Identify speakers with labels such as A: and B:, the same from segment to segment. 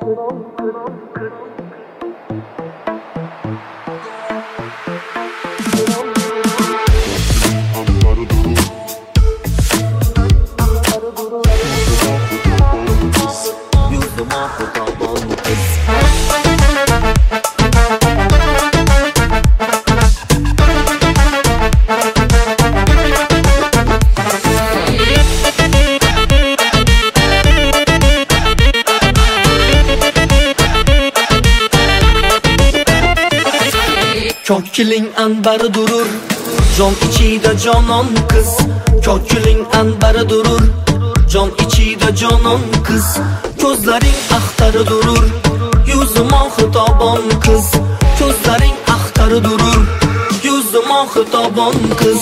A: Ko'kiling anbari durur, jon ichida jonon qiz. Ko'kiling anbari durur, jon ichida jonon qiz. Ko'zlaring axtari durur, yuzima xitobon qiz. Ko'zlaring axtari durur, yuzima xitobon qiz.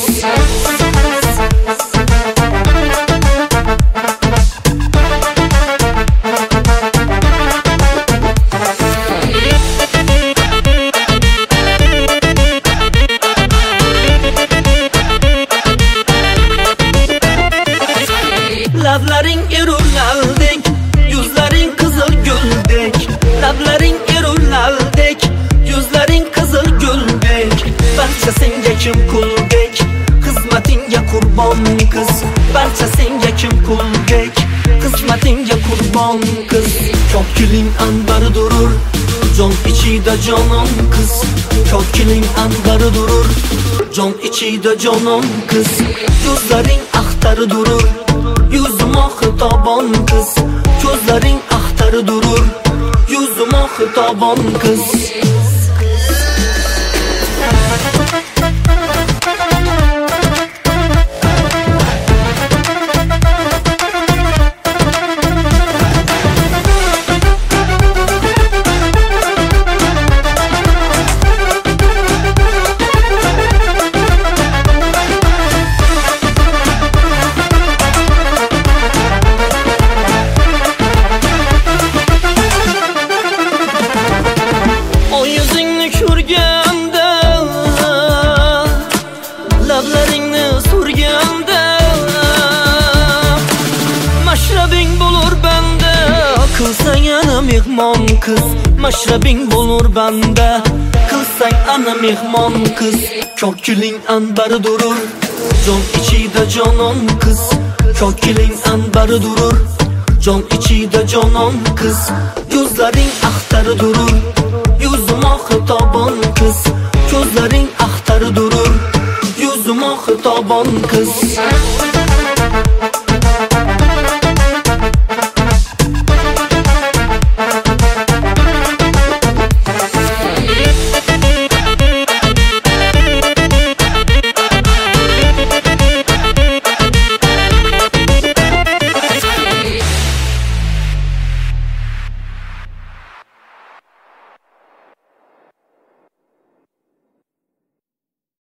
A: Lablaring erurlardek, yuzlaring qizil guldek. Lablaring erurlardek, yuzlaring qizil guldek. Barcha senga kim quldek, xizmatingga qurbon qiz. Barcha senga kim quldek, xizmatingga qurbon qiz. Ko'kiling anbari durur, jon ichida jonon qiz. Ko'kiling anbari durur, jon ichida jonon qiz. Ko'zlaring axtari durur, yuzuma xitobon qiz. Ko'zlaring axtari durur, yuzuma xitobon qiz. Lablaringni surganda mashrabing bo'lur banda. Qilsang ana mehmon qiz, mashrabing bo'lur banda. Qilsang ana mehmon qiz. Ko'kiling anbari durur, jon ichida jonon qiz. Ko'kiling anbari durur, jon ichida jonon qiz. Ko'zlaring axtari durur, yuzima xitobon qiz. Ko'zlaring axtari durur, yuzuma xitobon qiz.